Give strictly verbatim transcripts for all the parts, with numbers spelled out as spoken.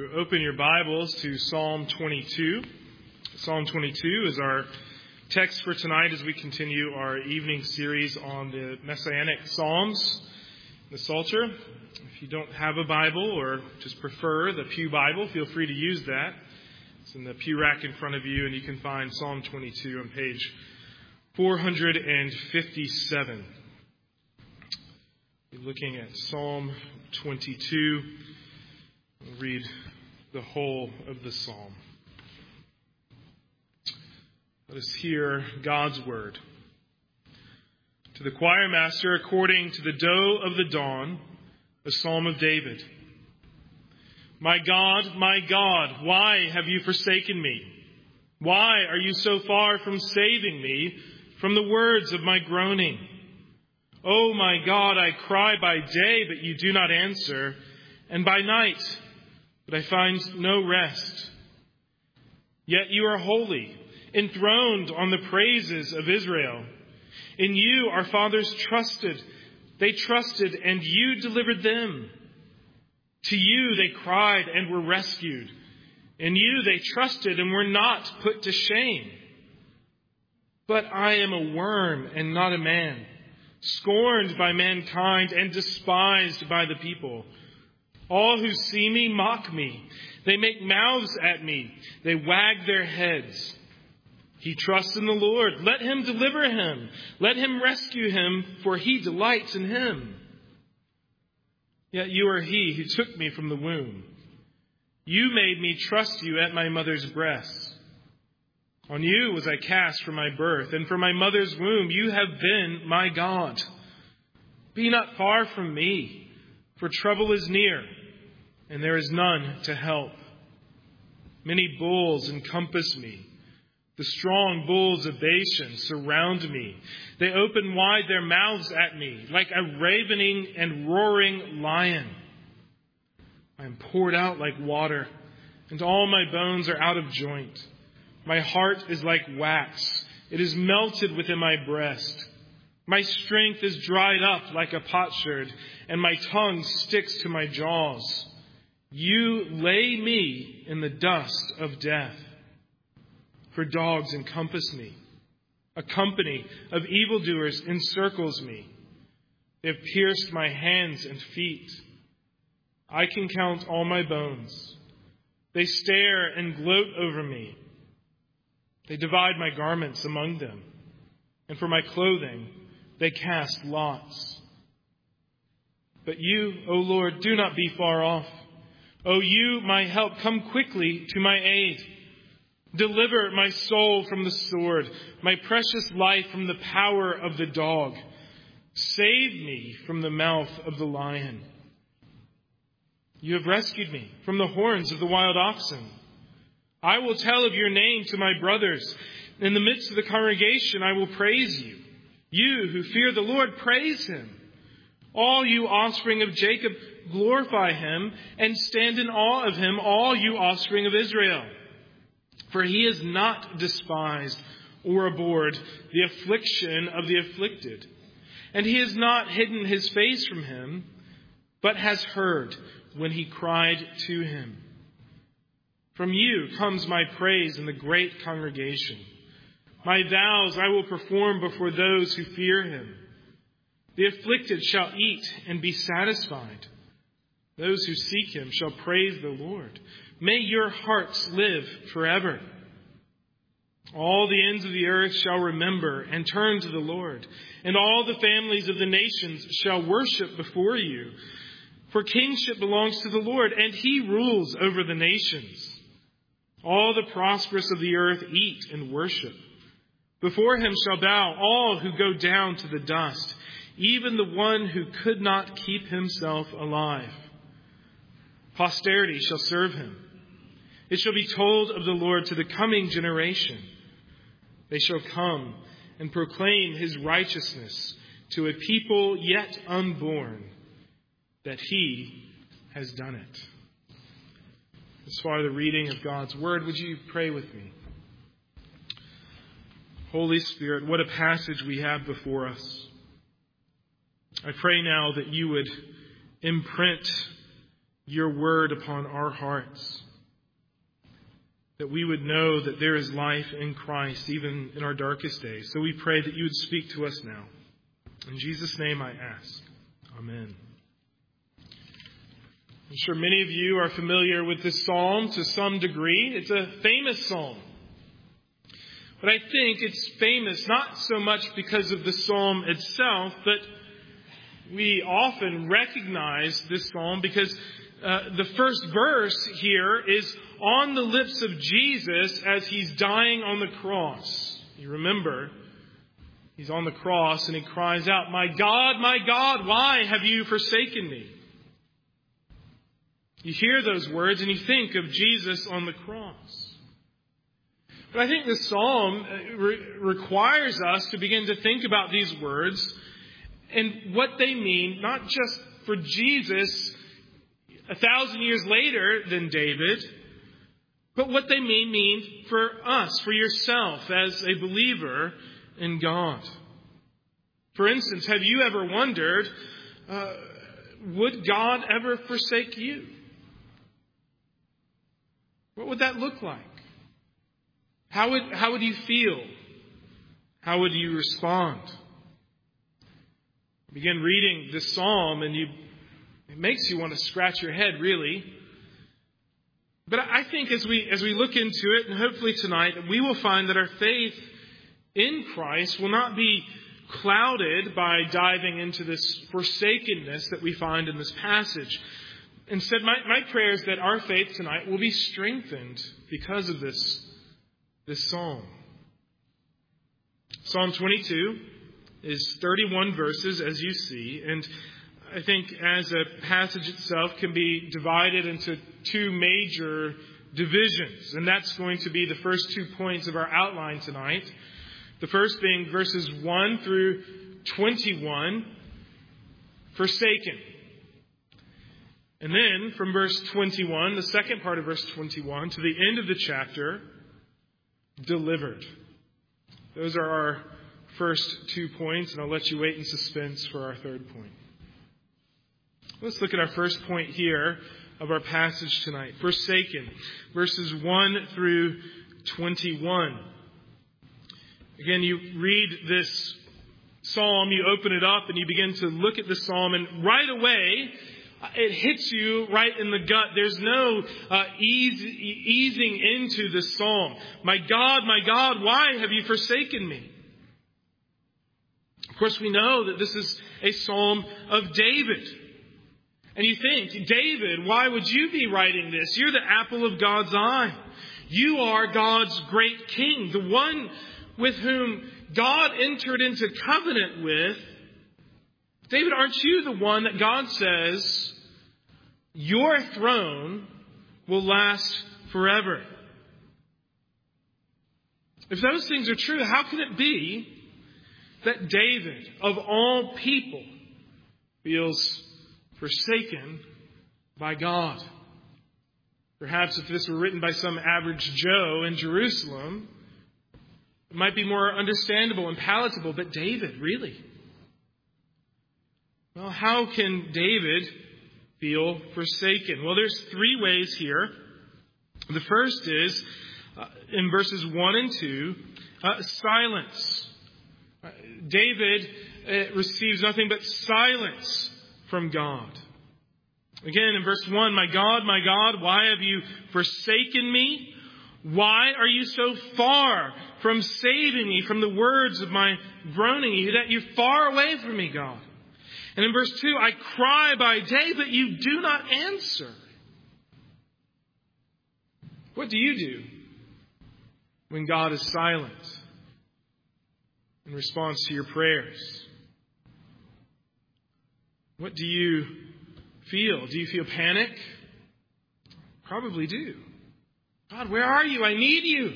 So open your Bibles to Psalm twenty-two. Psalm twenty-two is our text for tonight as we continue our evening series on the Messianic Psalms, the Psalter. If you don't have a Bible or just prefer the Pew Bible, feel free to use that. It's in the pew rack in front of you, and you can find Psalm twenty-two on page four fifty-seven. We're looking at Psalm twenty-two. We'll read the whole of the psalm. Let us hear God's word. To the choir master, according to the doe of the dawn, a psalm of David. My God, my God, why have you forsaken me? Why are you so far from saving me from the words of my groaning? Oh my God, I cry by day, but you do not answer, and by night, but I find no rest. Yet you are holy, enthroned on the praises of Israel. In you our fathers trusted. They trusted, and you delivered them. To you they cried and were rescued. In you they trusted and were not put to shame. But I am a worm and not a man, scorned by mankind and despised by the people. All who see me mock me. They make mouths at me. They wag their heads. He trusts in the Lord. Let him deliver him. Let him rescue him, for he delights in him. Yet you are he who took me from the womb. You made me trust you at my mother's breast. On you was I cast from my birth, and from my mother's womb you have been my God. Be not far from me, for trouble is near, and there is none to help. Many bulls encompass me. The strong bulls of Bashan surround me. They open wide their mouths at me, like a ravening and roaring lion. I am poured out like water, and all my bones are out of joint. My heart is like wax. It is melted within my breast. My strength is dried up like a potsherd, and my tongue sticks to my jaws. You lay me in the dust of death. For dogs encompass me. A company of evildoers encircles me. They have pierced my hands and feet. I can count all my bones. They stare and gloat over me. They divide my garments among them, and for my clothing they cast lots. But you, O Lord, do not be far off. O you, my help, come quickly to my aid. Deliver my soul from the sword, my precious life from the power of the dog. Save me from the mouth of the lion. You have rescued me from the horns of the wild oxen. I will tell of your name to my brothers. In the midst of the congregation, I will praise you. You who fear the Lord, praise him. All you offspring of Jacob, glorify him and stand in awe of him, all you offspring of Israel. For he has not despised or abhorred the affliction of the afflicted. And he has not hidden his face from him, but has heard when he cried to him. From you comes my praise in the great congregation. My vows I will perform before those who fear him. The afflicted shall eat and be satisfied. Those who seek him shall praise the Lord. May your hearts live forever. All the ends of the earth shall remember and turn to the Lord, and all the families of the nations shall worship before you. For kingship belongs to the Lord, and he rules over the nations. All the prosperous of the earth eat and worship. Before him shall bow all who go down to the dust, even the one who could not keep himself alive. Posterity shall serve him. It shall be told of the Lord to the coming generation. They shall come and proclaim his righteousness to a people yet unborn, that he has done it. As far as the reading of God's word, would you pray with me? Holy Spirit, what a passage we have before us. I pray now that you would imprint your word upon our hearts, that we would know that there is life in Christ even in our darkest days. So we pray that you would speak to us now. In Jesus' name I ask. Amen. I'm sure many of you are familiar with this psalm to some degree. It's a famous psalm. But I think it's famous not so much because of the psalm itself, but we often recognize this psalm because uh, the first verse here is on the lips of Jesus as he's dying on the cross. You remember, he's on the cross and he cries out, "My God, my God, why have you forsaken me?" You hear those words and you think of Jesus on the cross. But I think the psalm re- requires us to begin to think about these words and what they mean, not just for Jesus a thousand years later than David, but what they mean mean for us, for yourself as a believer in God. For instance, have you ever wondered, uh, would God ever forsake you? What would that look like? How would, how would you feel? How would you respond? You begin reading this psalm and you, it makes you want to scratch your head, really. But I think as we, as we look into it, and hopefully tonight, we will find that our faith in Christ will not be clouded by diving into this forsakenness that we find in this passage. Instead, my, my prayer is that our faith tonight will be strengthened because of this, this psalm. Psalm twenty-two is thirty-one verses, as you see, and I think as a passage itself can be divided into two major divisions, and that's going to be the first two points of our outline tonight. The first being verses one through twenty-one, forsaken. And then from verse twenty-one, the second part of verse twenty-one, to the end of the chapter, delivered. Those are our first two points, and I'll let you wait in suspense for our third point. Let's look at our first point here of our passage tonight. Forsaken, verses one through twenty-one. Again, you read this psalm, you open it up, and you begin to look at the psalm, and right away, it hits you right in the gut. There's no uh, ease, easing into the psalm. My God, my God, why have you forsaken me? Of course, we know that this is a psalm of David. And you think, David, why would you be writing this? You're the apple of God's eye. You are God's great king, the one with whom God entered into covenant with. David, aren't you the one that God says, your throne will last forever? If those things are true, how can it be that David, of all people, feels forsaken by God? Perhaps if this were written by some average Joe in Jerusalem, it might be more understandable and palatable. But David, really? Well, how can David feel forsaken? Well, there's three ways here. The first is, uh, in verses one and two, uh, silence. Uh, David uh, receives nothing but silence from God. Again, in verse one, my God, my God, why have you forsaken me? Why are you so far from saving me from the words of my groaning? That you're far away from me, God. And in verse two, I cry by day, but you do not answer. What do you do when God is silent in response to your prayers? What do you feel? Do you feel panic? Probably do. God, where are you? I need you.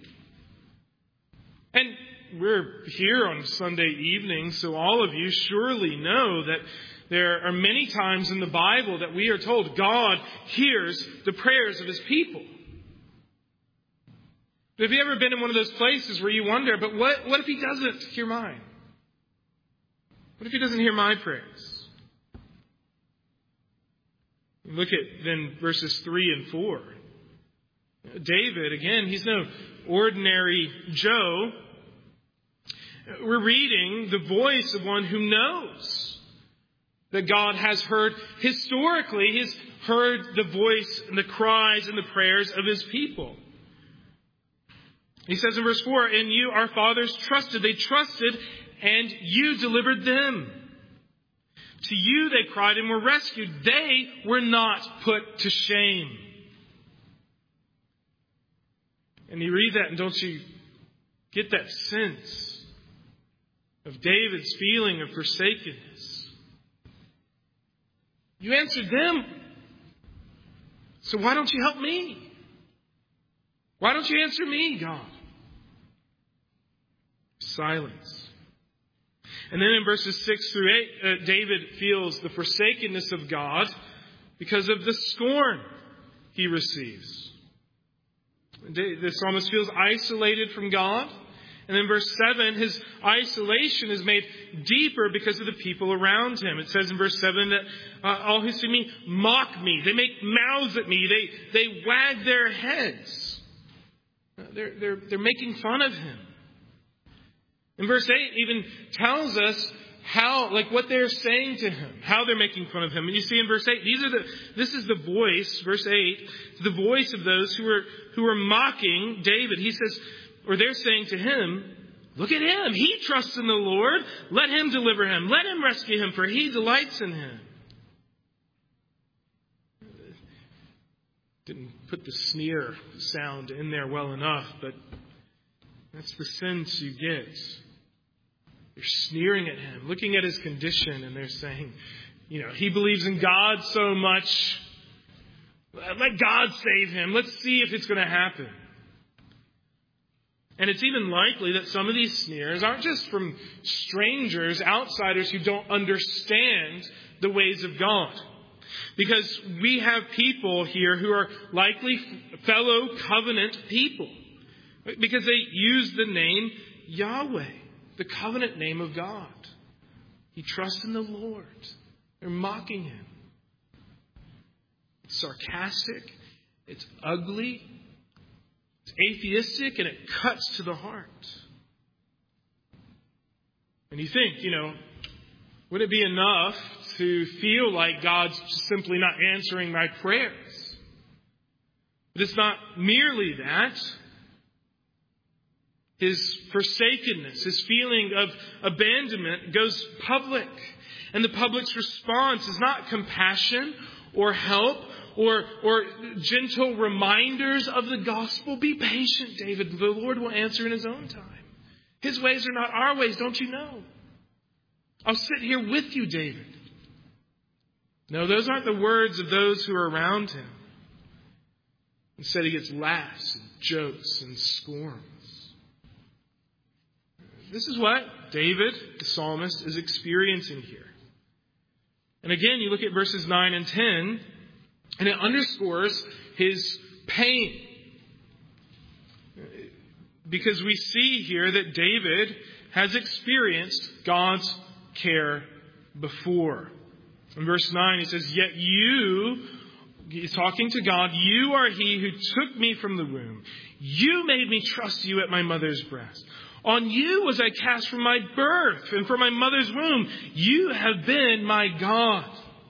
And we're here on Sunday evening, so all of you surely know that there are many times in the Bible that we are told God hears the prayers of His people. But have you ever been in one of those places where you wonder, but what, what if He doesn't hear mine? What if He doesn't hear my prayers? Look at then verses three and four. David, again, he's no ordinary Joe. We're reading the voice of one who knows that God has heard, historically, he's heard the voice and the cries and the prayers of his people. He says in verse four, "In you our fathers trusted." They trusted and you delivered them. To you they cried and were rescued. They were not put to shame. And you read that and don't you get that sense of David's feeling of forsakenness? You answered them. So why don't you help me? Why don't you answer me, God? Silence. And then in verses six through eight, uh, David feels the forsakenness of God because of the scorn he receives. The psalmist feels isolated from God. And in verse seven, his isolation is made deeper because of the people around him. It says in verse seven that uh, all who see me mock me. They make mouths at me. They they wag their heads. They're, they're, they're making fun of him. In verse eight even tells us how, like what they're saying to him, how they're making fun of him. And you see in verse eight, these are the, this is the voice, verse eight, the voice of those who are, who are mocking David. He says, or they're saying to him, "Look at him. He trusts in the Lord. Let him deliver him. Let him rescue him, for he delights in him." Didn't put the sneer sound in there well enough, but that's the sense you get. They're sneering at him, looking at his condition, and they're saying, you know, he believes in God so much. Let God save him. Let's see if it's going to happen. And it's even likely that some of these sneers aren't just from strangers, outsiders who don't understand the ways of God. Because we have people here who are likely fellow covenant people. Because they use the name Yahweh, the covenant name of God. He trusts in the Lord. They're mocking him. It's sarcastic. It's ugly. It's atheistic, and it cuts to the heart. And you think, you know, would it be enough to feel like God's simply not answering my prayers? But it's not merely that. His forsakenness, his feeling of abandonment goes public. And the public's response is not compassion or help or, or gentle reminders of the gospel. Be patient, David. The Lord will answer in his own time. His ways are not our ways, don't you know? I'll sit here with you, David. No, those aren't the words of those who are around him. Instead, he gets laughs and jokes and scorns. This is what David, the psalmist, is experiencing here. And again, you look at verses nine and ten, and it underscores his pain. Because we see here that David has experienced God's care before. In verse nine, he says, "Yet you," he's talking to God, "you are he who took me from the womb. You made me trust you at my mother's breast. On you was I cast from my birth, and from my mother's womb. You have been my God."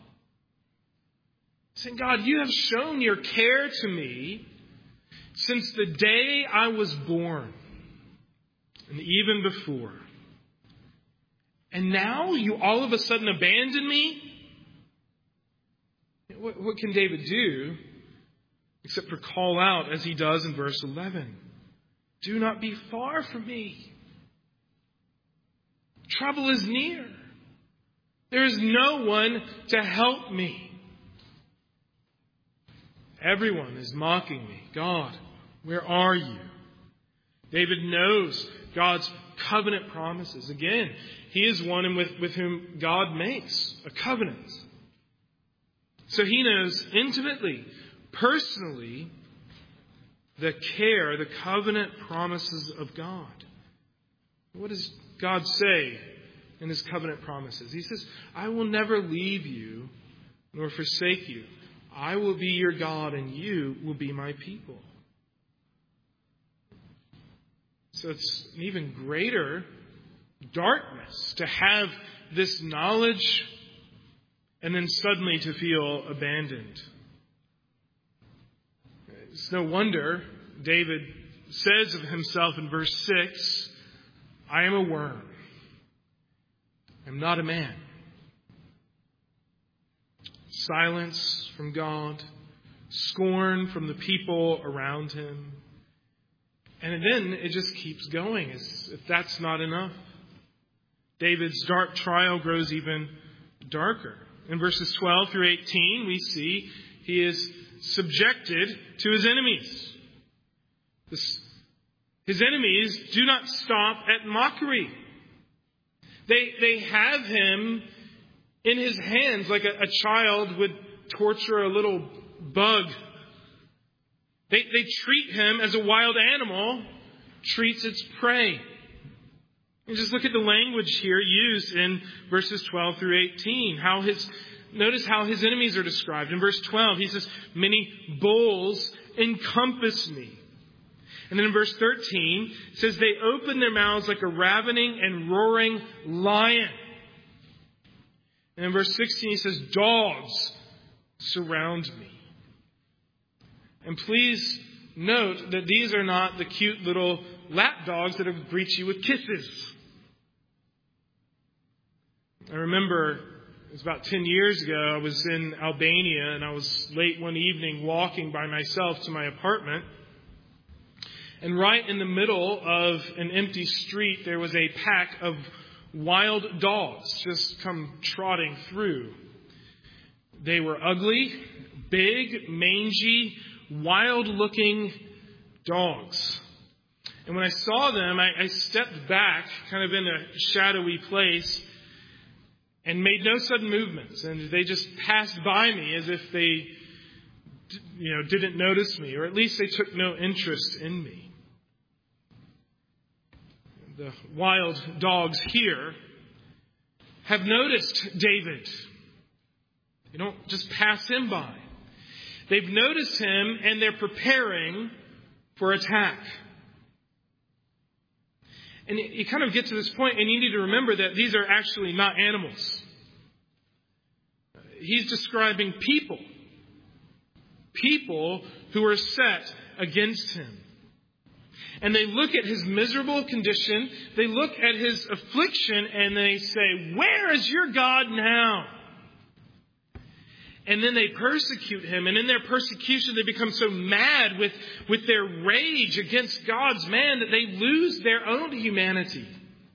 Saying, God, you have shown your care to me since the day I was born, and even before. And now you all of a sudden abandon me? What, what can David do except for call out as he does in verse eleven? "Do not be far from me. Trouble is near. There is no one to help me. Everyone is mocking me. God, where are you?" David knows God's covenant promises. Again, he is one with, with whom God makes a covenant. So he knows intimately, personally, the care, the covenant promises of God. What does God say in his covenant promises? He says, "I will never leave you nor forsake you. I will be your God and you will be my people. So it's an even greater darkness to have this knowledge and then suddenly to feel abandoned. It's no wonder David says of himself in verse six, I am a worm. I'm not a man. Silence from God, scorn from the people around him. And then it just keeps going as if that's not enough. David's dark trial grows even darker. In verses twelve through eighteen, we see he is subjected to his enemies. This, his enemies do not stop at mockery. They, they have him in his hands like a, a child would torture a little bug. They, they treat him as a wild animal treats its prey. And just look at the language here used in verses twelve through eighteen. How his, notice how his enemies are described. In verse twelve, he says, many bulls encompass me. And then in verse thirteen, it says, they open their mouths like a ravening and roaring lion. And in verse sixteen, he says, dogs surround me. And please note that these are not the cute little lap dogs that have greet you with kisses. I remember it was about ten years ago, I was in Albania and I was late one evening walking by myself to my apartment. And right in the middle of an empty street, there was a pack of wild dogs just come trotting through. They were ugly, big, mangy, wild-looking dogs. And when I saw them, I, I stepped back, kind of in a shadowy place, and made no sudden movements. And they just passed by me as if they, you know, didn't notice me, or at least they took no interest in me. The wild dogs here have noticed David. They don't just pass him by. They've noticed him and they're preparing for attack. And you kind of get to this point and you need to remember that these are actually not animals. He's describing people. People who are set against him. And they look at his miserable condition. They look at his affliction and they say, where is your God now? And then they persecute him. And in their persecution, they become so mad with, with their rage against God's man that they lose their own humanity.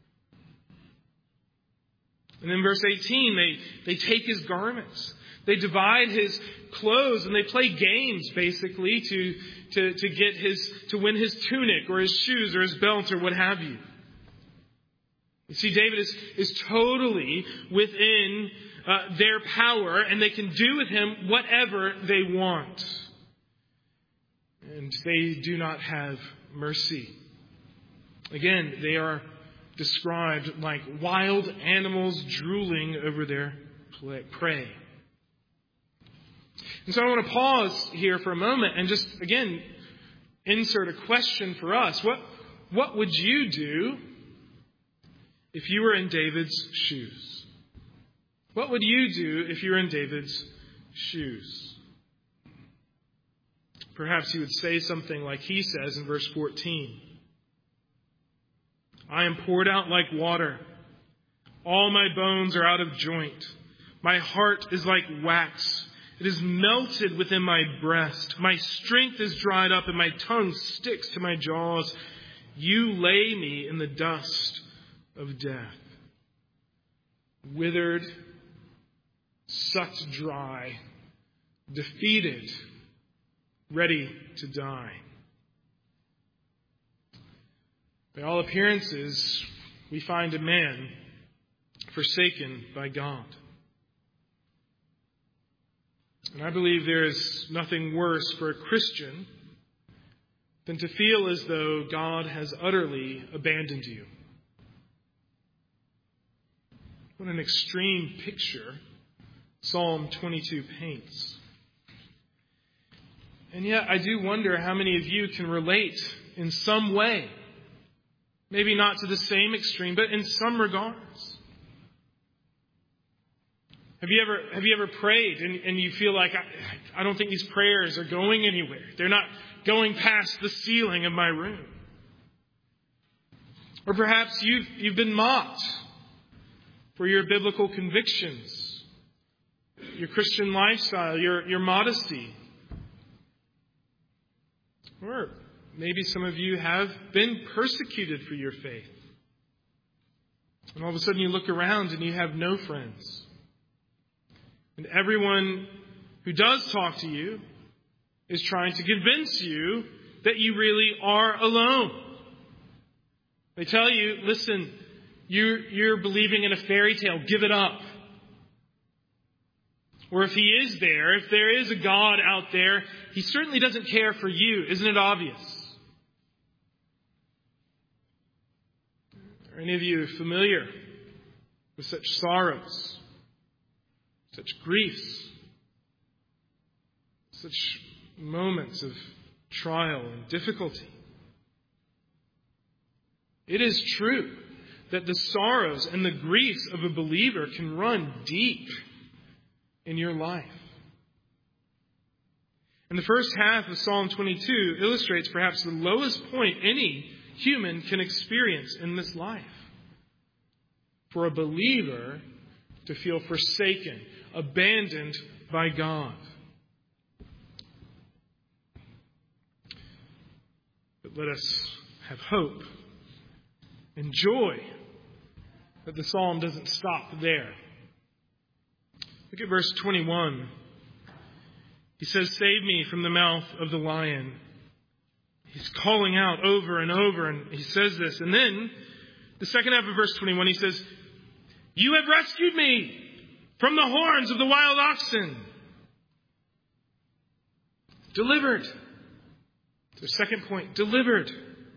And in verse eighteen, they, they take his garments. They divide his clothes and they play games, basically, to, to, to get his, to win his tunic or his shoes or his belt or what have you. You see, David is, is totally within uh, their power and they can do with him whatever they want. And they do not have mercy. Again, they are described like wild animals drooling over their prey. And so I want to pause here for a moment and just, again, insert a question for us. What, what would you do if you were in David's shoes? What would you do if you were in David's shoes? Perhaps you would say something like he says in verse fourteen. I am poured out like water. All my bones are out of joint. My heart is like wax. It is melted within my breast. My strength is dried up and my tongue sticks to my jaws. You lay me in the dust of death. Withered, sucked dry, defeated, ready to die. By all appearances, we find a man forsaken by God. And I believe there is nothing worse for a Christian than to feel as though God has utterly abandoned you. What an extreme picture Psalm twenty-two paints. And yet I do wonder how many of you can relate in some way. Maybe not to the same extreme, but in some regards. Have you ever have you ever prayed and, and you feel like, I, I don't think these prayers are going anywhere. They're not going past the ceiling of my room. Or perhaps you've, you've been mocked for your biblical convictions, your Christian lifestyle, your, your modesty. Or maybe some of you have been persecuted for your faith. And all of a sudden you look around and you have no friends. And everyone who does talk to you is trying to convince you that you really are alone. They tell you, listen, you're, you're believing in a fairy tale. Give it up. Or if he is there, if there is a God out there, he certainly doesn't care for you. Isn't it obvious? Are any of you familiar with such sorrows? Such griefs, such moments of trial and difficulty. It is true that the sorrows and the griefs of a believer can run deep in your life. And the first half of Psalm twenty-two illustrates perhaps the lowest point any human can experience in this life. For a believer to feel forsaken, abandoned by God. But let us have hope and joy that the psalm doesn't stop there. Look at verse twenty-one. He says, "Save me from the mouth of the lion." He's calling out over and over, and he says this. And then, the second half of verse twenty-one, he says, "You have rescued me from the horns of the wild oxen." Delivered. The second point, delivered.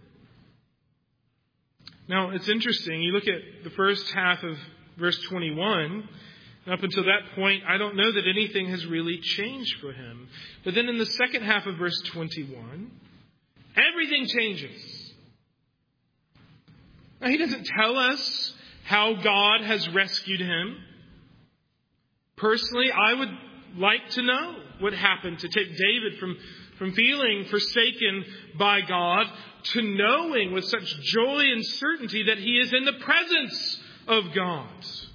Now, it's interesting. You look at the first half of verse twenty-one. And up until that point, I don't know that anything has really changed for him. But then in the second half of verse twenty-one, everything changes. Now, he doesn't tell us how God has rescued him. Personally, I would like to know what happened to take David from, from feeling forsaken by God to knowing with such joy and certainty that he is in the presence of God.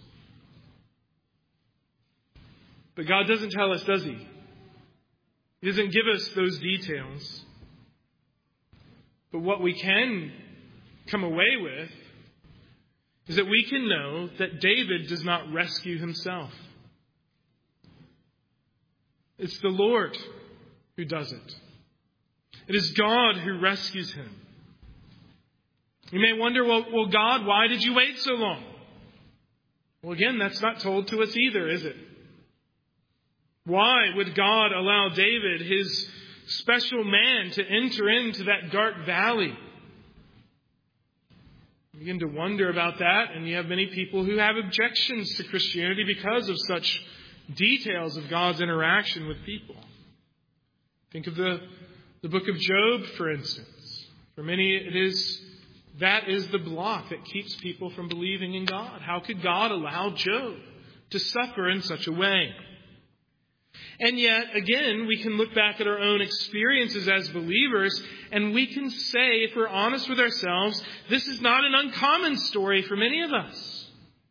But God doesn't tell us, does he? He doesn't give us those details. But what we can come away with is that we can know that David does not rescue himself. It's the Lord who does it. It is God who rescues him. You may wonder, well, well, God, why did you wait so long? Well, again, that's not told to us either, is it? Why would God allow David, his special man, to enter into that dark valley? You begin to wonder about that, and you have many people who have objections to Christianity because of such details of God's interaction with people. Think of the, the book of Job, for instance. For many, it is that is the block that keeps people from believing in God. How could God allow Job to suffer in such a way? And yet, again, we can look back at our own experiences as believers, and we can say, if we're honest with ourselves, this is not an uncommon story for many of us.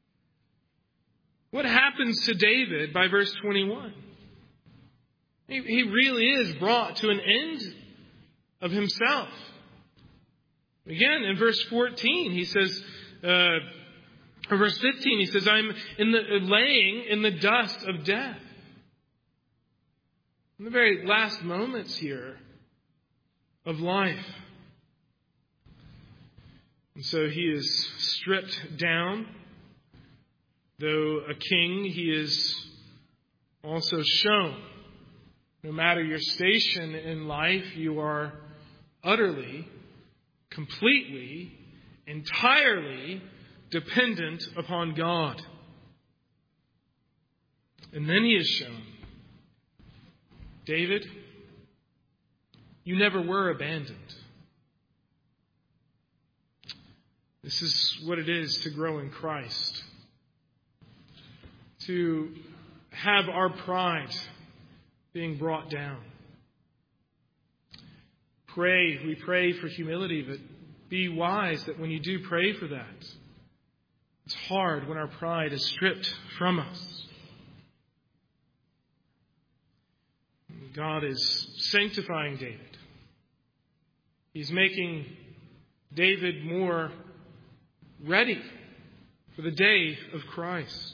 What happens to David by verse twenty-one? He, he really is brought to an end of himself. Again, in verse fourteen, he says, uh, or verse fifteen, he says, I'm in the laying in the dust of death. In the very last moments here of life. And so he is stripped down. Though a king, he is also shown. No matter your station in life, you are utterly, completely, entirely dependent upon God. And then he is shown, David, You never were abandoned. This is what it is to grow in Christ. To have our pride being brought down. Pray, we pray for humility, but be wise that when you do pray for that, it's hard when our pride is stripped from us. God is sanctifying David. He's making David more ready for the day of Christ.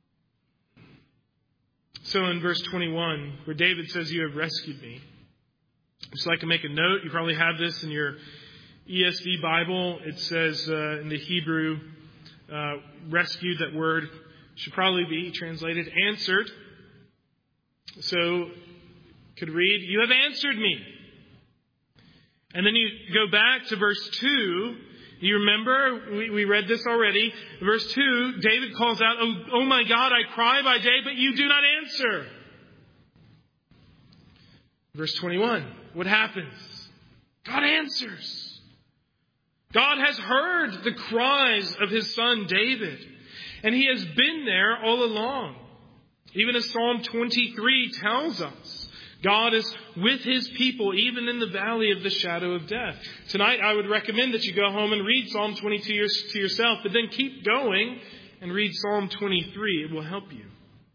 So in verse twenty-one, where David says, "You have rescued me," I'd just like to make a note. You probably have this in your E S V Bible. It says uh, in the Hebrew, uh, rescued, that word should probably be translated answered. So could read, "You have answered me." And then you go back to verse two. You remember, we, we read this already. Verse two, David calls out, oh, oh my God, I cry by day, but you do not answer. Verse twenty-one, what happens? God answers. God has heard the cries of his son David, and he has been there all along. Even as Psalm twenty-three tells us, God is with his people, even in the valley of the shadow of death. Tonight, I would recommend that you go home and read Psalm twenty-two to yourself, but then keep going and read Psalm twenty-three. It will help you.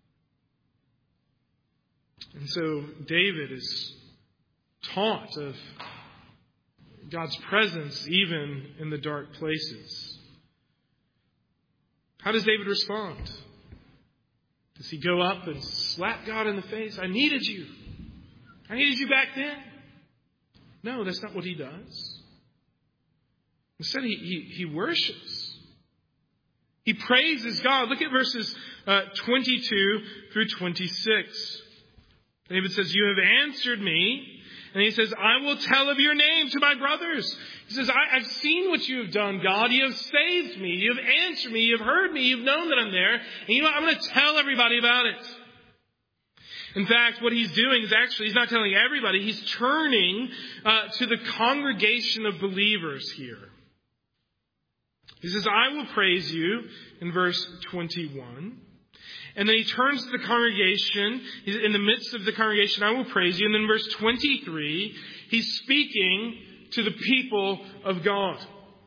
And so David is taught of God's presence even in the dark places. How does David respond? Does he go up and slap God in the face? I needed you. I needed you back then. No, that's not what he does. Instead, he, he, he worships. He praises God. Look at verses uh, twenty-two through twenty-six. David says, you have answered me. And he says, I will tell of your name to my brothers. He says, I, I've seen what you have done, God. You have saved me. You have answered me. You have heard me. You've known that I'm there. And you know what? I'm going to tell everybody about it. In fact, what he's doing is actually, he's not telling everybody. He's turning uh, to the congregation of believers here. He says, I will praise you in verse twenty-one. And then he turns to the congregation. He's in the midst of the congregation, I will praise you. And then verse twenty-three, he's speaking to the people of God.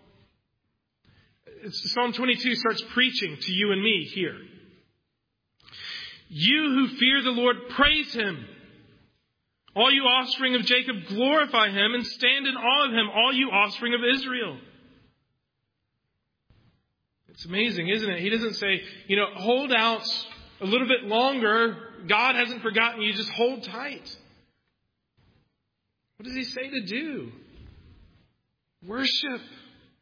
It's, Psalm twenty-two starts preaching to you and me here. You who fear the Lord, praise him. All you offspring of Jacob, glorify him and stand in awe of him, all you offspring of Israel. It's amazing, isn't it? He doesn't say, you know, hold out a little bit longer. God hasn't forgotten you. Just hold tight. What does he say to do? Worship.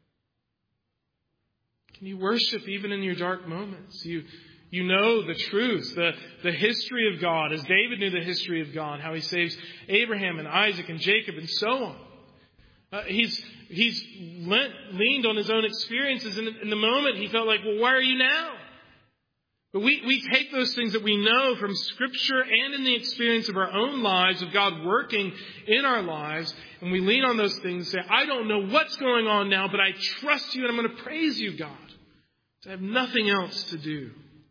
Can you worship even in your dark moments? You you know the truth, the, the history of God, as David knew the history of God, how he saves Abraham and Isaac and Jacob and so on. Uh, he's he's lent, leaned on his own experiences, and in the moment he felt like, well, why are you now? But we, we take those things that we know from Scripture and in the experience of our own lives, of God working in our lives, and we lean on those things and say, I don't know what's going on now, but I trust you and I'm going to praise you, God. So I have nothing else to do.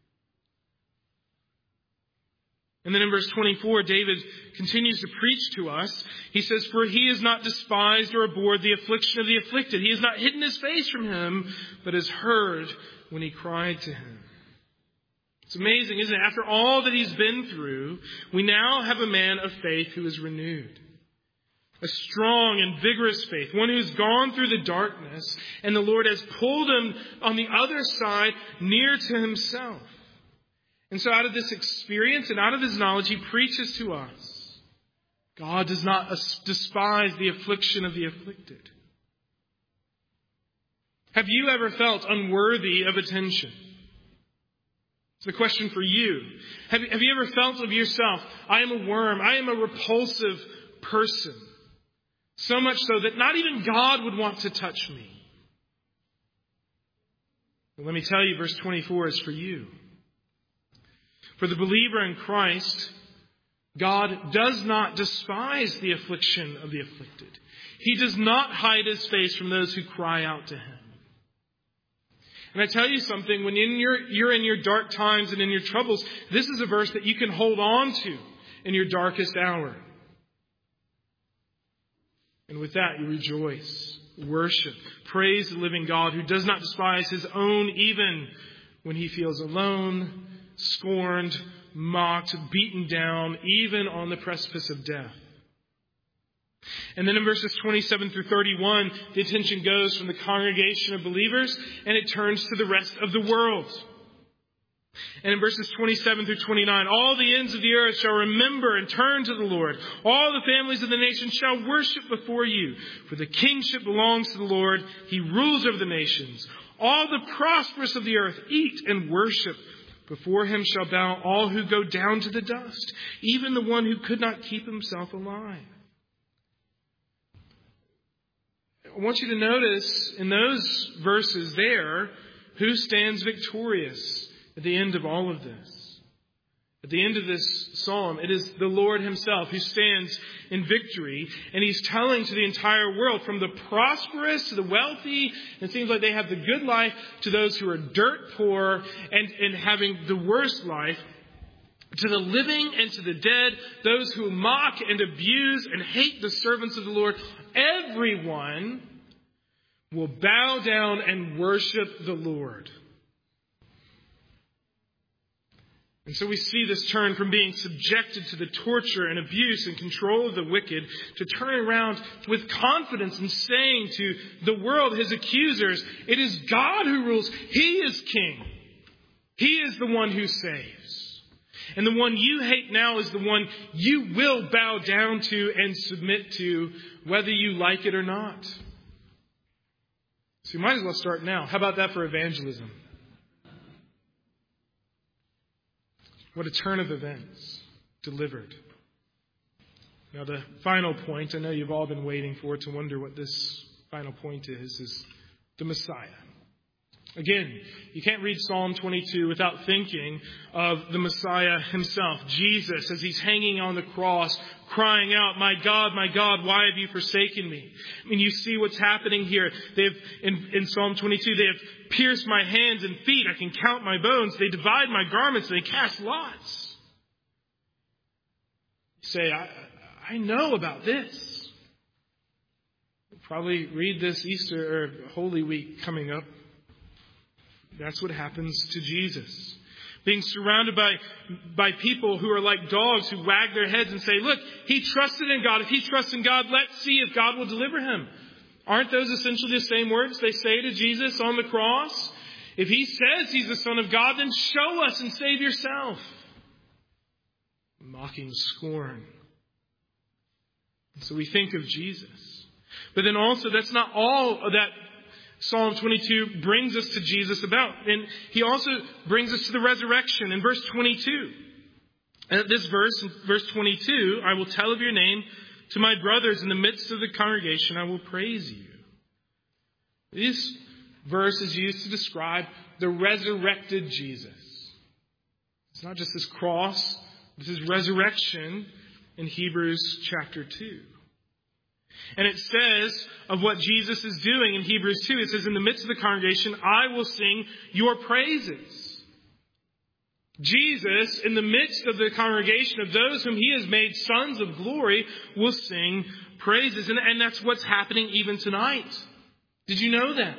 And then in verse twenty-four, David continues to preach to us. He says, for he has not despised or abhorred the affliction of the afflicted. He has not hidden his face from him, but has heard when he cried to him. It's amazing, isn't it? After all that he's been through, we now have a man of faith who is renewed. A strong and vigorous faith. One who's gone through the darkness, and the Lord has pulled him on the other side near to himself. And so out of this experience and out of his knowledge, he preaches to us. God does not despise the affliction of the afflicted. Have you ever felt unworthy of attention? It's a question for you. Have, have you ever felt of yourself, I am a worm, I am a repulsive person. So much so that not even God would want to touch me. Well, let me tell you, verse twenty-four is for you. For the believer in Christ, God does not despise the affliction of the afflicted. He does not hide his face from those who cry out to him. And I tell you something, when in your, you're in your dark times and in your troubles, this is a verse that you can hold on to in your darkest hour. And with that, you rejoice, worship, praise the living God who does not despise his own even when he feels alone, scorned, mocked, beaten down, even on the precipice of death. And then in verses twenty-seven through thirty-one, the attention goes from the congregation of believers and it turns to the rest of the world. And in verses twenty-seven through twenty-nine, all the ends of the earth shall remember and turn to the Lord. All the families of the nations shall worship before you. For the kingship belongs to the Lord. He rules over the nations. All the prosperous of the earth eat and worship. Before him shall bow all who go down to the dust, even the one who could not keep himself alive. I want you to notice in those verses there, who stands victorious at the end of all of this. At the end of this psalm, it is the Lord himself who stands in victory. And he's telling to the entire world, from the prosperous to the wealthy, it seems like they have the good life, to those who are dirt poor and, and having the worst life, to the living and to the dead, those who mock and abuse and hate the servants of the Lord, everyone will bow down and worship the Lord. And so we see this turn from being subjected to the torture and abuse and control of the wicked to turning around with confidence and saying to the world, his accusers, it is God who rules. He is king. He is the one who saves. And the one you hate now is the one you will bow down to and submit to, whether you like it or not. So you might as well start now. How about that for evangelism? What a turn of events delivered. Now the final point, I know you've all been waiting for to wonder what this final point is, is the Messiah. Again, you can't read Psalm twenty-two without thinking of the Messiah himself, Jesus, as he's hanging on the cross, crying out, my God, my God, why have you forsaken me? I mean, you see what's happening here. They've, in, in Psalm twenty-two, they have pierced my hands and feet. I can count my bones. They divide my garments. They cast lots. You say, I, I know about this. You'll probably read this Easter or Holy Week coming up. That's what happens to Jesus. Being surrounded by, by people who are like dogs who wag their heads and say, look, he trusted in God. If he trusts in God, let's see if God will deliver him. Aren't those essentially the same words they say to Jesus on the cross? If he says he's the Son of God, then show us and save yourself. Mocking scorn. And so we think of Jesus. But then also, that's not all that Psalm twenty-two brings us to Jesus about. And he also brings us to the resurrection in verse twenty-two. And at this verse, in verse twenty-two, I will tell of your name to my brothers in the midst of the congregation. I will praise you. This verse is used to describe the resurrected Jesus. It's not just his cross, it's his resurrection in Hebrews chapter two. And it says of what Jesus is doing in Hebrews two, it says, in the midst of the congregation, I will sing your praises. Jesus, in the midst of the congregation of those whom he has made sons of glory, will sing praises. And, and that's what's happening even tonight. Did you know that?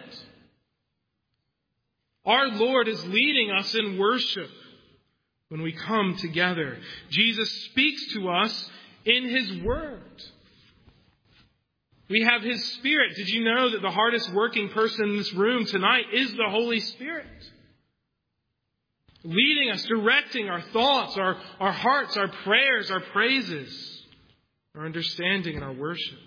Our Lord is leading us in worship when we come together. Jesus speaks to us in his word. We have his Spirit. Did you know that the hardest working person in this room tonight is the Holy Spirit? Leading us, directing our thoughts, our, our hearts, our prayers, our praises, our understanding and our worship.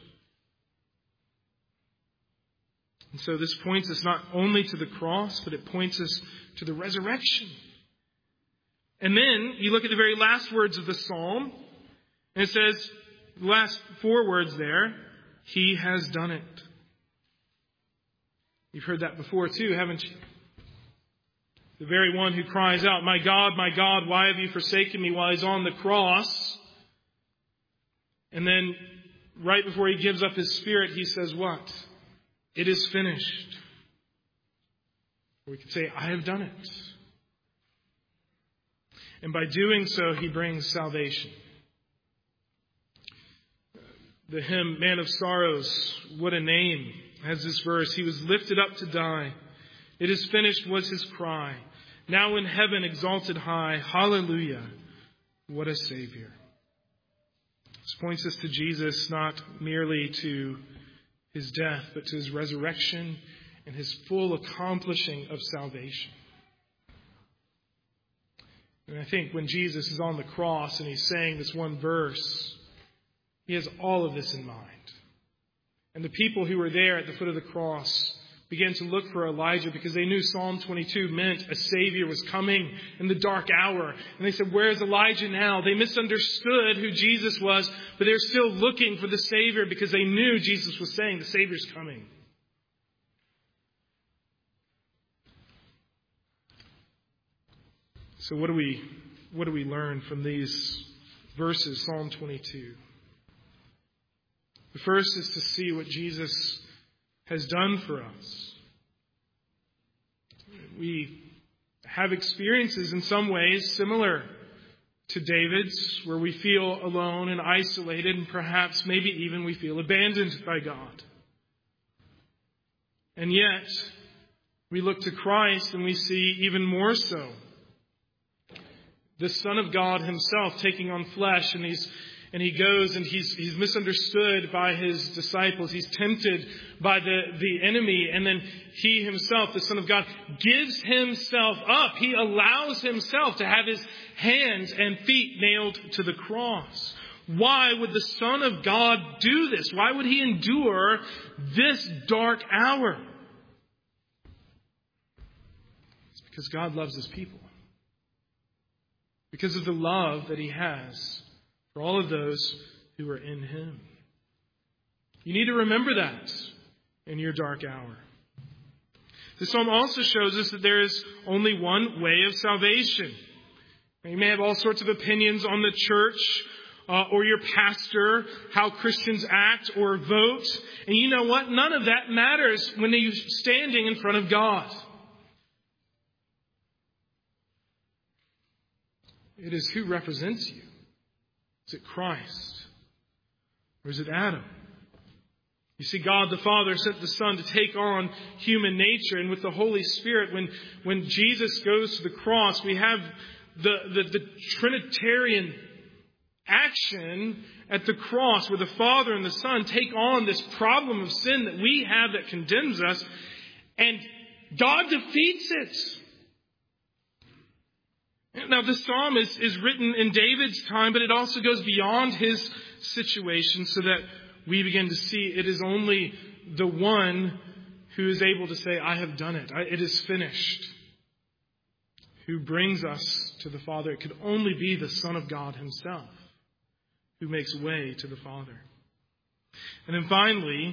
And so this points us not only to the cross, but it points us to the resurrection. And then you look at the very last words of the psalm, and it says, the last four words there, he has done it. You've heard that before too, haven't you? The very one who cries out, my God, my God, why have you forsaken me, while he's on the cross, And then right before he gives up his spirit, he says what? It is finished. Or we could say, I have done it. And by doing so, he brings salvation. The hymn, Man of Sorrows, what a name, has this verse. He was lifted up to die. It is finished was his cry. Now in heaven exalted high. Hallelujah. What a Savior. This points us to Jesus, not merely to his death, but to his resurrection and his full accomplishing of salvation. And I think when Jesus is on the cross and he's saying this one verse, he has all of this in mind. And the people who were there at the foot of the cross began to look for Elijah because they knew Psalm twenty-two meant a Savior was coming in the dark hour. And they said, where is Elijah now? They misunderstood who Jesus was, but they're still looking for the Savior because they knew Jesus was saying the Savior's coming. So what do we what do we learn from these verses, Psalm twenty-two? The first is to see what Jesus has done for us. We have experiences in some ways similar to David's, where we feel alone and isolated, and perhaps maybe even we feel abandoned by God. And yet, we look to Christ and we see even more so. The Son of God himself taking on flesh, and he's and he goes and he's he's misunderstood by his disciples. He's tempted by the, the enemy, and then he himself, the Son of God, gives himself up. He allows himself to have his hands and feet nailed to the cross. Why would the Son of God do this? Why would he endure this dark hour? It's because God loves his people. Because of the love that he has for all of those who are in him. You need to remember that in your dark hour. The psalm also shows us that there is only one way of salvation. You may have all sorts of opinions on the church uh, or your pastor, how Christians act or vote. And you know what? None of that matters when you're standing in front of God. It is who represents you. Is it Christ? Or is it Adam? You see, God the Father sent the Son to take on human nature. And with the Holy Spirit, when, when Jesus goes to the cross, we have the, the, the Trinitarian action at the cross where the Father and the Son take on this problem of sin that we have that condemns us. And God defeats it. Now, this psalm is, is written in David's time, but it also goes beyond his situation so that we begin to see it is only the one who is able to say, I have done it. I, it is finished. Who brings us to the Father. It could only be the Son of God himself who makes way to the Father. And then finally,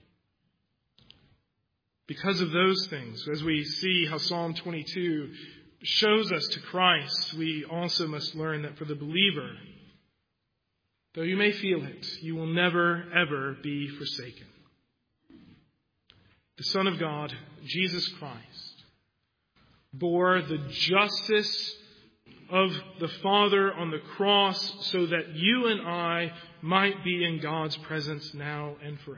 because of those things, as we see how Psalm twenty-two shows us to Christ, we also must learn that for the believer, though you may feel it, you will never, ever be forsaken. The Son of God, Jesus Christ, bore the justice of the Father on the cross so that you and I might be in God's presence now and forever.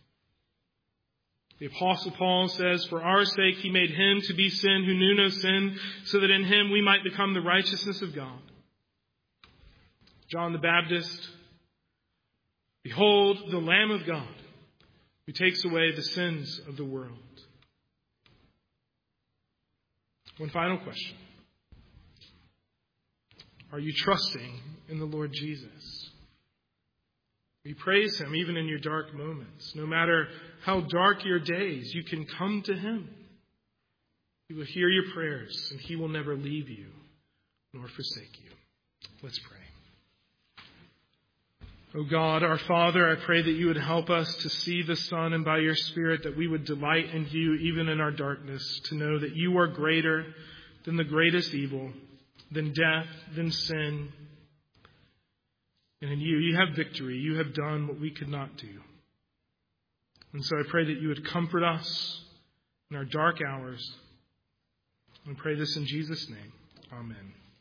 The Apostle Paul says, for our sake he made him to be sin who knew no sin, so that in him we might become the righteousness of God. John the Baptist, behold the Lamb of God who takes away the sins of the world. One final question. Are you trusting in the Lord Jesus? We praise him even in your dark moments. No matter how dark your days, you can come to him. He will hear your prayers, and he will never leave you nor forsake you. Let's pray. O God, our Father, I pray that you would help us to see the Son, and by your Spirit that we would delight in you even in our darkness, to know that you are greater than the greatest evil, than death, than sin. And in you, you have victory. You have done what we could not do. And so I pray that you would comfort us in our dark hours. We pray this in Jesus' name. Amen.